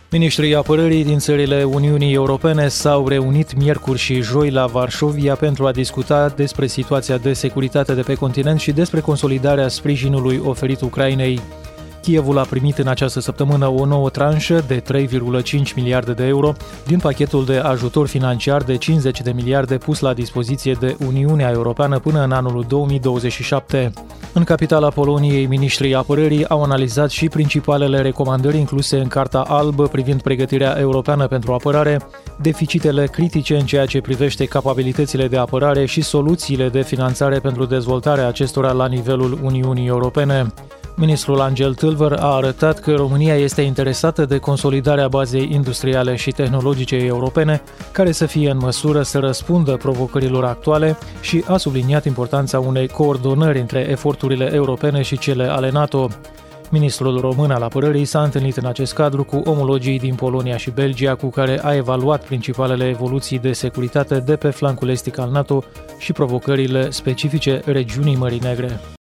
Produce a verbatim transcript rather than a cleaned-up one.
Ministrii apărării din țările Uniunii Europene s-au reunit miercuri și joi la Varșovia pentru a discuta despre situația de securitate de pe continent și despre consolidarea sprijinului oferit Ucrainei. Kievul a primit în această săptămână o nouă tranșă de trei virgulă cinci miliarde de euro din pachetul de ajutor financiar de cincizeci de miliarde pus la dispoziție de Uniunea Europeană până în anul două mii douăzeci și șapte. În capitala Poloniei, ministrii apărării au analizat și principalele recomandări incluse în Carta Albă privind pregătirea europeană pentru apărare, deficitele critice în ceea ce privește capabilitățile de apărare și soluțiile de finanțare pentru dezvoltarea acestora la nivelul Uniunii Europene. Ministrul Angel Tâlvăr a arătat că România este interesată de consolidarea bazei industriale și tehnologice europene, care să fie în măsură să răspundă provocărilor actuale și a subliniat importanța unei coordonări între eforturile europene și cele ale NATO. Ministrul român al apărării s-a întâlnit în acest cadru cu omologii din Polonia și Belgia, cu care a evaluat principalele evoluții de securitate de pe flancul estic al NATO și provocările specifice regiunii Mării Negre.